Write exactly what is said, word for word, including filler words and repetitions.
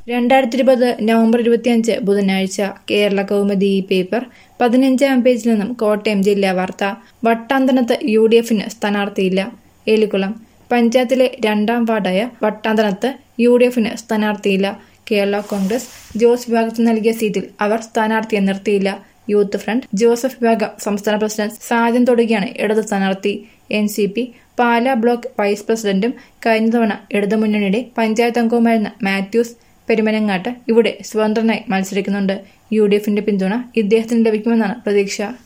രണ്ടായിരത്തി ഇരുപത് നവംബർ ഇരുപത്തിയഞ്ച് ബുധനാഴ്ച കേരള കൗമുദി പേപ്പർ പതിനഞ്ചാം പേജിൽ നിന്നും കോട്ടയം ജില്ലാ വാർത്ത. വട്ടാന്തനത്ത് യു ഡി എഫിന് സ്ഥാനാർത്ഥിയില്ല. ഏലിക്കുളം പഞ്ചായത്തിലെ രണ്ടാം വാർഡായ വട്ടാന്തനത്ത് യു ഡി എഫിന് സ്ഥാനാർത്ഥിയില്ല. കേരള കോൺഗ്രസ് ജോസ് വിഭാഗത്തിന് നൽകിയ സീറ്റിൽ അവർ സ്ഥാനാർത്ഥിയെ നിർത്തിയില്ല. യൂത്ത് ഫ്രണ്ട് ജോസഫ് വിഭാഗം സംസ്ഥാന പ്രസിഡന്റ് സാജൻ തൊടുകയാണ് ഇടത് സ്ഥാനാർത്ഥി. N C P Pala block vice പ്രസിഡന്റും കഴിഞ്ഞ തവണ ഇടതുമുന്നണിയുടെ പഞ്ചായത്ത് അംഗവുമായിരുന്ന മാത്യൂസ് പെരുമനങ്ങാട്ട് ഇവിടെ സ്വതന്ത്രനായി മത്സരിക്കുന്നുണ്ട്. യു ഡി എഫിന്റെ പിന്തുണ ഇദ്ദേഹത്തിന് ലഭിക്കുമെന്നാണ് പ്രതീക്ഷ.